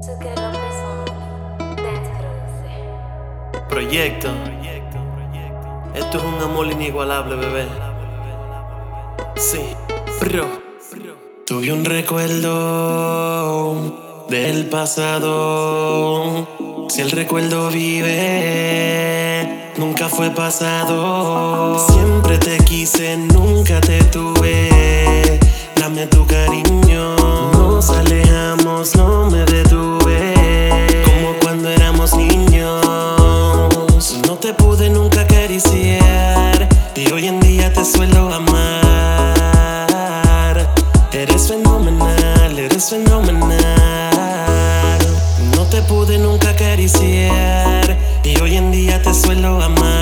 Proyecto. Esto es un amor inigualable, bebé. Sí, bro. Tuve un recuerdo del pasado. Si el recuerdo vive, nunca fue pasado. Siempre te quise, nunca te tuve. Dame tu cariño. Nos alejamos, no me detuve. Como cuando éramos niños. No te pude nunca acariciar y hoy en día te suelo amar. Eres fenomenal, eres fenomenal. No te pude nunca acariciar y hoy en día te suelo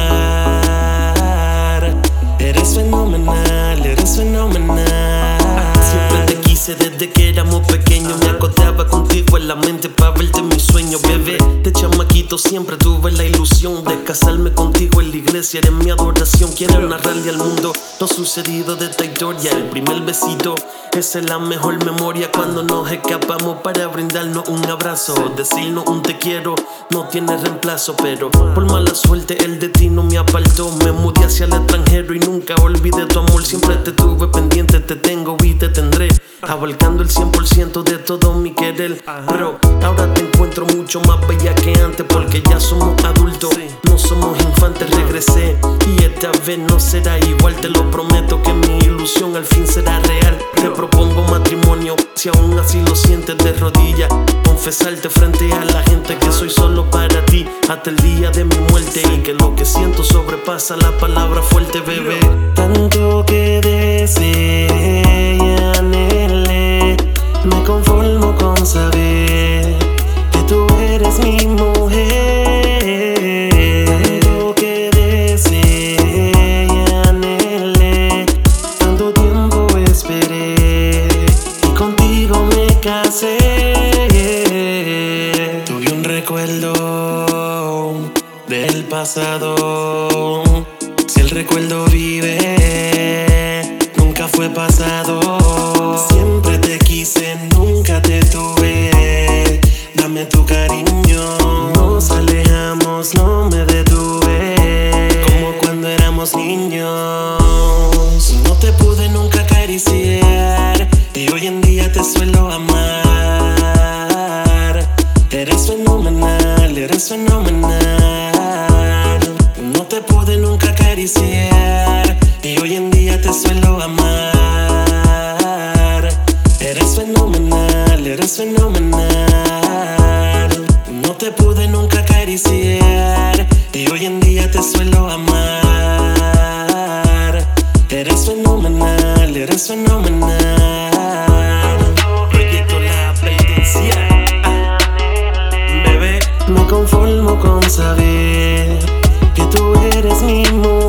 amar. Eres fenomenal, eres fenomenal. Siempre te quise desde que éramos pequeños. Me acostaba contigo en la mente para verte en mis sueños, bebé. De chamaquito siempre tuve la ilusión de casarme contigo en la iglesia. Eres mi adoración. Quiero narrarle al mundo lo sucedido de esta historia. El primer besito, esa es la mejor memoria. Cuando nos escapamos para brindarnos un abrazo, decirnos un te quiero no tiene reemplazo. Pero por mala suerte el destino me apartó. Me mudé hacia el extranjero y nunca olvidé tu amor. Siempre te tuve pendiente, te tengo y te tendré, abarcando el 100% de todo mi querer. Pero ahora te encuentro mucho más bella que antes, porque ya somos adultos, no somos infantes. Regresé y esta vez no será igual, te lo prometo que mi ilusión al fin será real. Te propongo matrimonio, si aún así lo sientes de rodillas. Confesarte frente a la gente que soy solo para ti, hasta el día de mi muerte. Y que lo que siento sobrepasa la palabra fuerte, bebé. Tanto que deseé y anhelé, me conformo con saber que tú eres mi mujer. Tanto que deseé y anhelé, tanto tiempo esperé y contigo me casé. Tuve un recuerdo del pasado. Si el recuerdo vive, nunca fue pasado. Siempre te quise, nunca te tuve. Dame tu cariño. Nos alejamos, no me detuve. Como cuando éramos niños. No te pude nunca acariciar y hoy en día te suelo amar. Eres fenomenal, eres fenomenal. No te pude nunca acariciar y hoy en día te suelo amar. Eres fenomenal, eres fenomenal. No te pude nunca acariciar y hoy en día te suelo amar. Eres fenomenal, eres fenomenal. Proyecto La Penitencia. Bebé, me conformo con saber que tú eres mi mujer.